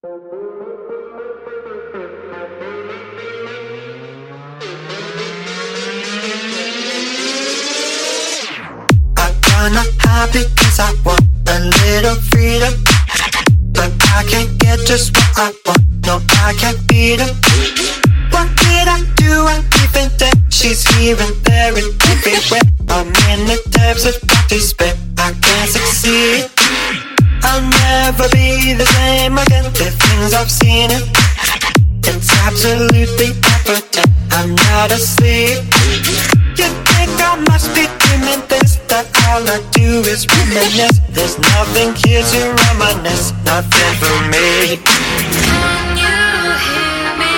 I wanna happy cause I want a little freedom, but I can't get just what I want, no I can't beat 'em. What did I do? I'm even dead. She's here and there and everywhere. I'm in the depths of despair. I can't succeed. I'll never be the same again. The things I've seen, it's absolutely evident. I'm not asleep. You think I must be dreaming this, that all I do is reminisce. There's nothing here to reminisce, nothing for me. Can you hear me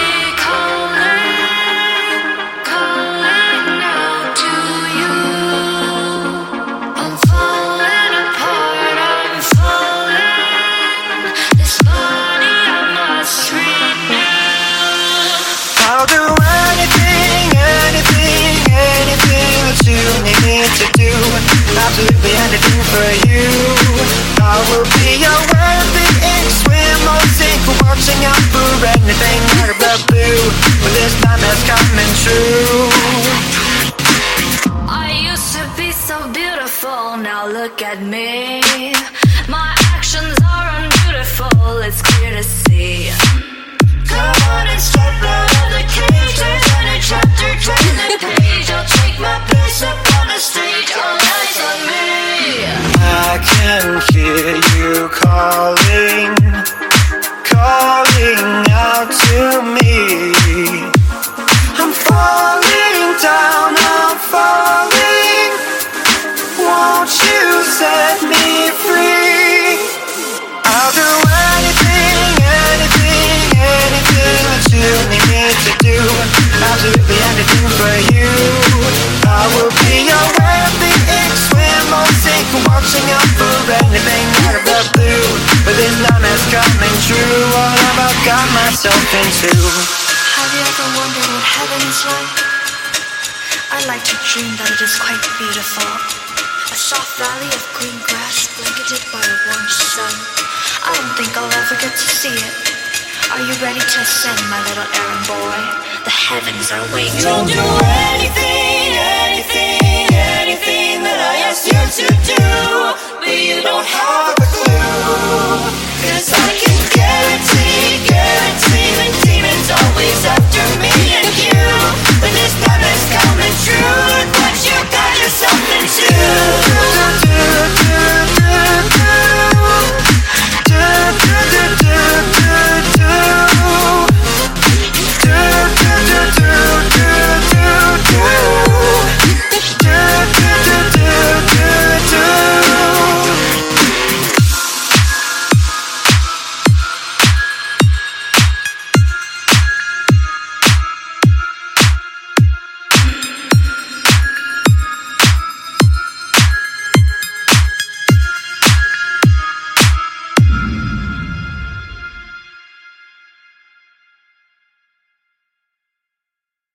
calling out to you? I'm falling apart, I'm falling. This body I must renew. I'll do anything that you need to do. Absolutely anything for you. I will be your worthy ink, swim or sink, watching out for anything out of the blue. But this time it's coming true. I used to be so beautiful, now look at me. My actions are unbeautiful, it's clear to see. Come on and step out of the cage. There's any chapter, turn the page. I'll take my place up on the stage. All eyes on me. I can hear you calling out to me. I'm falling down, I'm falling. Won't you set me free? I'll do anything that you need to do. Absolutely anything for you. I will be your worthy ink, swim or sink, watching out for anything out of the blue. But this time it's coming true. What have I got myself into? Have you ever wondered what heaven is like? I like to dream that it is quite beautiful. A soft valley of green grass blanketed by a warm sun. I don't think I'll ever get to see it. Are you ready to ascend, my little errand boy? The heavens are waiting. You'll do anything that I ask you to do, but you don't have a clue. 'Cause I can't